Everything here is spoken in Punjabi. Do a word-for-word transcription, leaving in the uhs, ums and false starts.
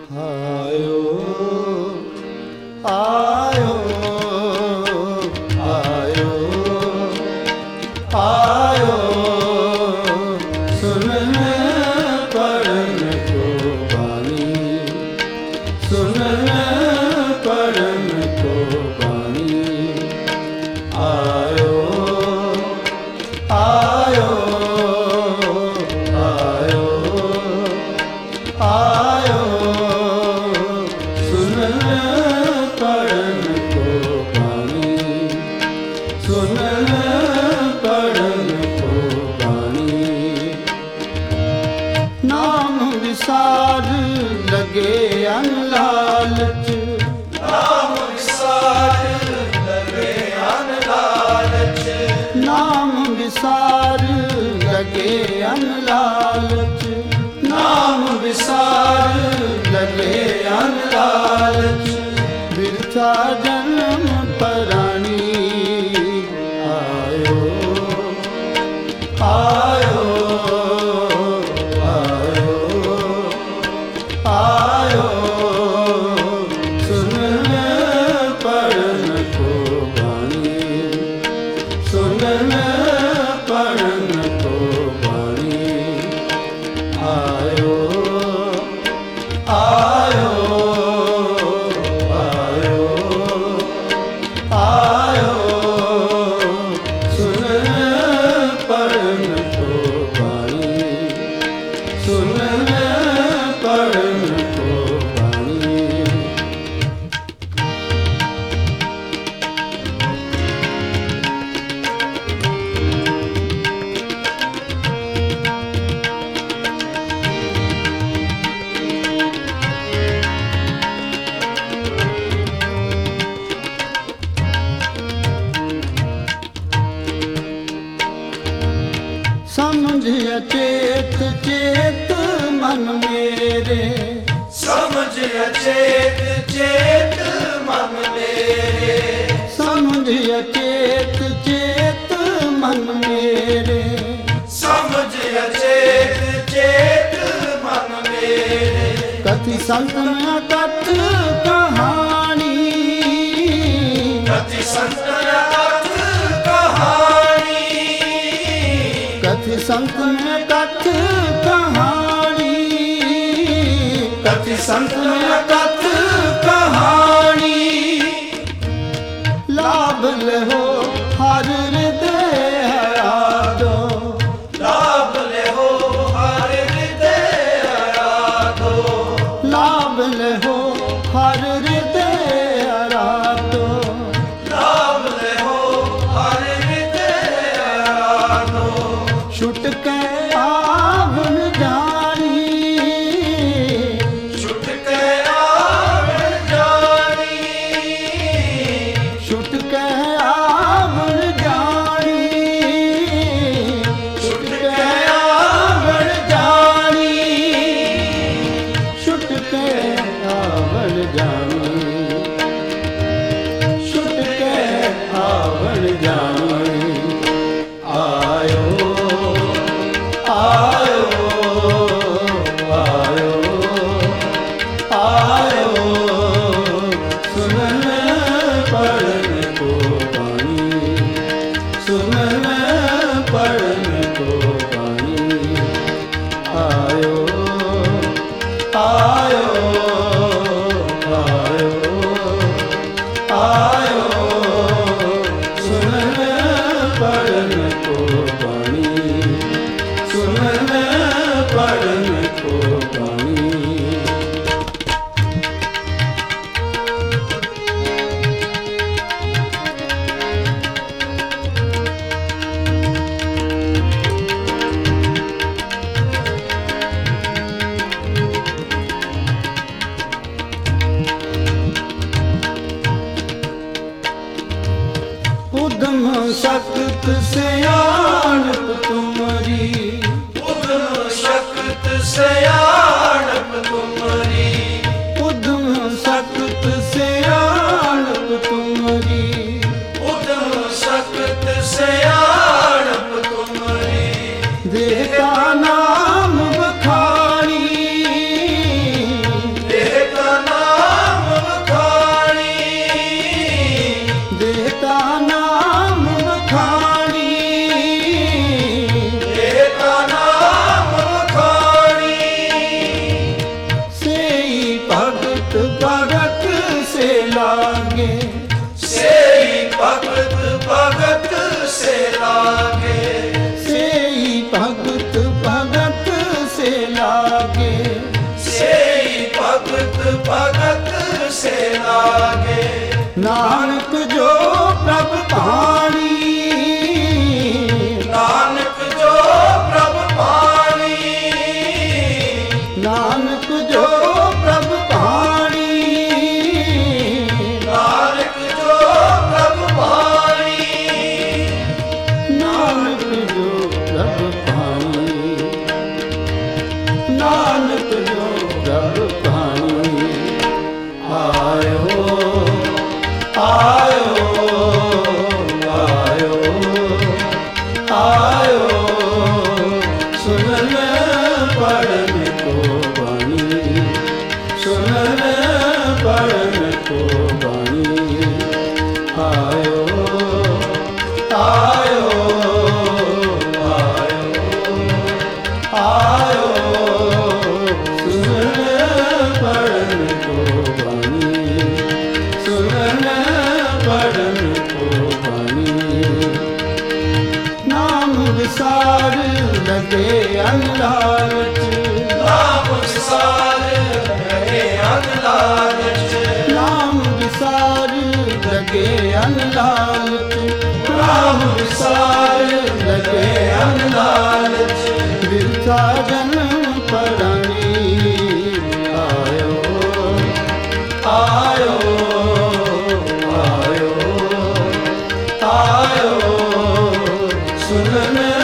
ਆਇਓ ਆਇਓ ਆਇਓ ਆਇਓ ਸੁਨਨ ਪੜਨ ਕੋ ਬਾਣੀ ਸੁਨਨ ਪੜਨ ਕੋ ਬਾਣੀ ਆਇਓ ਆਇਓ ਆਇਓ ਆਇਓ ਸੁਨਨ ਪੜਨ ਕੋ ਬਾਣੀ ਸੁਨਨ ਪੜਨ ਕੋ ਬਾਣੀ ਨਾਮ ਵਿਸਾਰ ਲਗੇ ਅਨਲਾਲਚ ਨਾਮ ਵਿਸਾਰ ਲਗੇ ਅਨਲਾਲਚ ਨਾਮ ਵਿਸਾਰ ਲਗੇ ਅਨਲਾਲਚ ਨਾਮ ਵਿਸਾਰ ਲਗੇ ਅਨਲਾਲਚ ਬਿਰਥਾ ਜਨਮ ਪਰਾਣੀ ਆਇਓ ਆਇਓ ਆਇਓ ਆਇਓ ਸੁਨਨ ਪੜਨ ਕੋ ਬਾਣੀ ਸੁਨਨ ਪੜਨ ਕੋ ਬਾਣੀ ਆਇਓ ਆਇਓ ਆਇਓ ਆਇਓ ਸੁਨਨ ਪੜਨ ਕੋ ਬਾਣੀ ਸੁਨਨ ਪੜਨ ਕੋ ਬਾਣੀ ਸਮਝ ਅਚੇਤ ਚੇਤ ਮਨ ਮੇਰੇ ਸਮਝ ਅਚੇਤ ਚੇਤ ਮਨ ਮੇਰੇ ਸਮਝ ਅਚੇਤ ਚੇਤ ਮਨ ਮੇਰੇ ਸਮਝ ਅਚੇਤ ਚੇਤ ਮਨ ਮੇਰੇ ਕਥਿ ਸੰਤਨ ਕਥ ਕਹਾਣੀ ਕਥਿ ਸੰਤਨ ਕਥ ਕਹਾਣੀ ਕਥਿ ਸੰਤਨ ਕਥ ਕਹਾਣੀ ਕਥਿ ਸੰਤਨ ਕਥ ਕਹਾਣੀ ਲਾਭ ਲਹੋ ਹਰ ਹਿਰਦੇ ਆਰਾਧੋ ਲਾਭ ਲਿਓ ਹਰ ਹਿਰਦੇ ਆਰਾਧੋ ਲਾਭ ਲਹੋ ਹਰ ਹਿਰਦੇ ਆਰਾਧੋ ਲਾਭ ਲਿਓ ਹਰ ਹਿਰਦੇ ਆਰਾਧੋ ਛੁਟ ਕੇ ਆਵਣ ਜਾਣੀ ਛੁਟ ਕੇ ਆਵਣ ਜਾਣੀ ਛੁਟ ਕੇ ਆਵਣ ਜਾਣੀ ਛੁਟ ਕੇ ਆਵਣ ਜਾਣੀ ਛੁਟ ਕੇ ਆਵਣ ਜਾਣੀ ਛੁਟ ਕੇ ਆਵਣ ਜਾਣੀ ਆਇਓ ਆਇਓ ਆਇਓ ਆਇਓ ਸੁਨਨ ਪੜਨ ਕੋ ਬਾਣੀ ਸੁਨਨ ਪੜਨ ਕੋ ਬਾਣੀ ਆਇਓ ਆਇਓ ਆਇਓ ਆਇਓ ਸੁਨਨ ਪੜਨ ਕੋ ਬਾਣੀ ਸੁਨਨ ਪੜਨ ਕੋ ਬਾਣੀ ਉਦਮ ਸ਼ਕਤ ਸਿਆਣਪ ਤੁਮਰੀ ਉਦਮ ਸ਼ਕਤ ਸਿਆਣਪ ਤੁਮਰੀ ਉਦਮ ਸ਼ਕਤ ਸਿਆਣਪ ਤੁਮਰੀ ਉਦਮ ਸ਼ਕਤ ਸਿਆਣਪ ਤੁਮਰੀ ਦੇਹ ਕਾ ਨਾਮ ਬਖਾਣੀ ਦੇਹ भगत से लागे। नानक जो प्रभ पाणी, नानक जो प्रभ पाणी, नानक जो प्रभ पाणी, नानक जो प्रभ पाणी, नानक जो प्रभ पाणी, नानक जो प्रभ पाणी। आयो आयो आयो आयो सुनन पढ़न को बानी, सुनन पढ़न को बानी। आयो आयो आयो आयो सुनन पढ़न को बानी, सुनन पढ़न को बानी। नाम विसार लगे अनलालच, नाम विसार रहे अनलालच, नाम विसार लगे अनलालच, नाम विसार लगे अनलालच। बिरथा जन्म पढ़नी आयो आयो आयो आयो सुनन